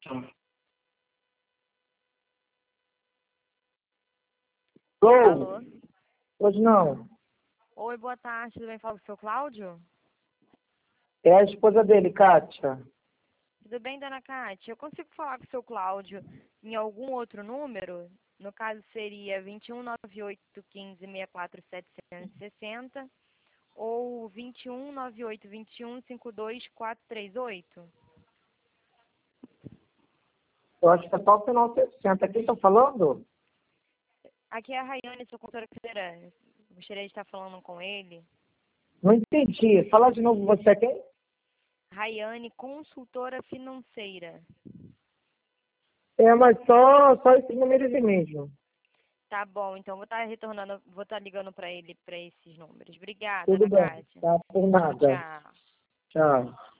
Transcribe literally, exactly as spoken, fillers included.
Alô? Hoje não. Oi, boa tarde, tudo bem? Fala com o seu Cláudio? É a esposa dele, Kátia. Tudo bem, dona Cátia? Eu consigo falar com o seu Cláudio em algum outro número? No caso seria vinte e um, nove oito, um cinco, seis quatro, setecentos e sessenta ou vinte e um, nove oito, vinte e um, cinquenta e dois, quatrocentos e trinta e oito? Eu acho que é só o final sessenta. Quem tá falando? Aqui é a Rayane, sou consultora financeira. Gostaria de estar falando com ele. Não entendi. Fala de novo, você é quem? Rayane, consultora financeira. É, mas só, só esse número de mesmo. Tá bom, então vou estar retornando, vou estar ligando para ele para esses números. Obrigada, Tudo Ana bem. Cátia. Tá, por Tchau, nada. tchau. Tchau.